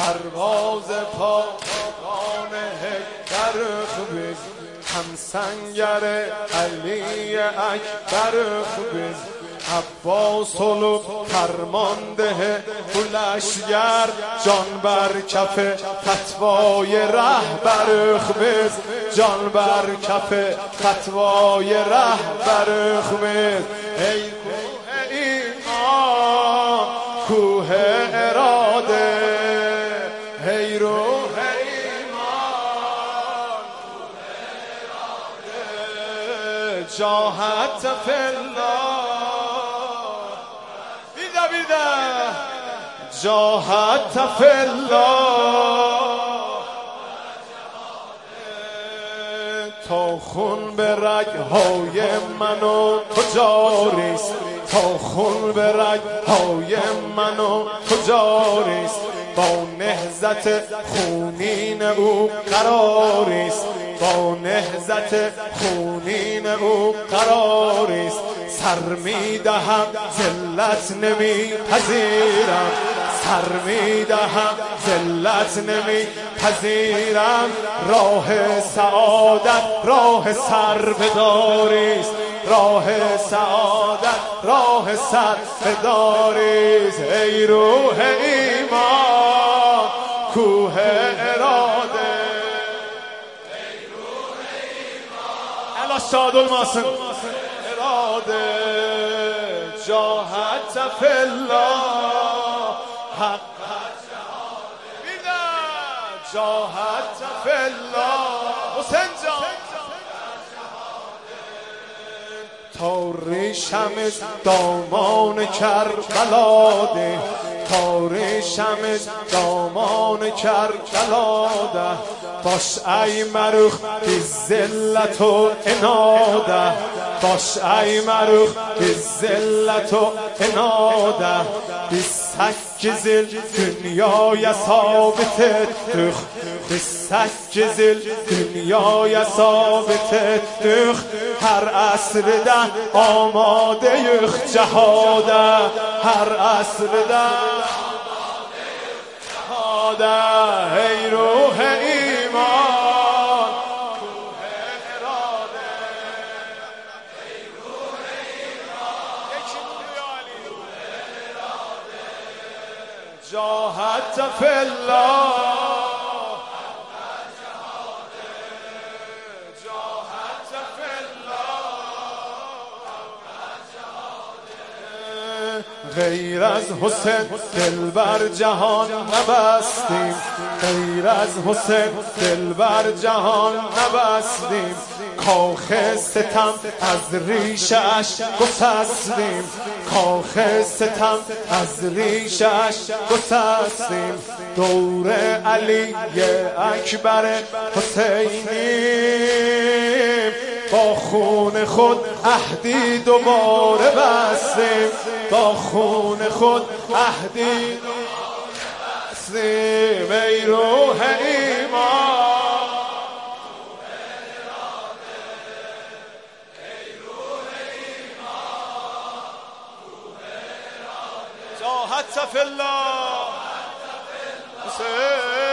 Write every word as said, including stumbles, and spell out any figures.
سرباز پاکان هکتر خوبیز هم سنگر علی اکبر خوبیز عباس و فرمانده پولشگر جان بر کف فتوای رهبر خوبیز جان بر کف فتوای رهبر خوبیز ای کوه ایمان کوه اراده ای روح ایمان کوه اراده جاهت فی الله بیده بیده جاهت فی الله تا خون به رگ‌های من و تو جاریست تا خون به رگ‌های من و تو جاریست با نهضت خونین او قراریست با نهضت خونین او قراریست سر میدهم ذلت نمیپذیرم سر میدهم ذلت نمیپذیرم راه سعادت راه سربداریست راه سعادت راه سربداریست ای روح ایمان کوه اراده ای روح ایمان الا شاد الماسن اراده جاهت فی الله حق جاهت فی الله حسین جان تا ریشم دامان کربلا ده تا ریشم دامان کربلا ده باش ای مروخ بی ذلت و اناده باش ای مروخ بی ذلت و اناده بی سک زل دنیای ثابت دخ بی سک زل دنیای ثابت دخ هر عصر ده آماده یخ جهاده هر عصر ده آماده یخ جهاده ای روح ایمان کوه اراده ای روح ایمان یکی بودی علی روح اراده جاهت فی الله غیر از حسین دل بر جهان نبستیم غیر از حسین دل بر جهان نبستیم کاخ ستم از ریشش گسستیم کاخ ستم از ریشش گسستیم دور علی اکبر حسینیم با خون خود عهدی دوباره بستیم با خون خود عهدی دوباره بستیم ای روح ایمان ای روح ایمان جاهت فی الله حسین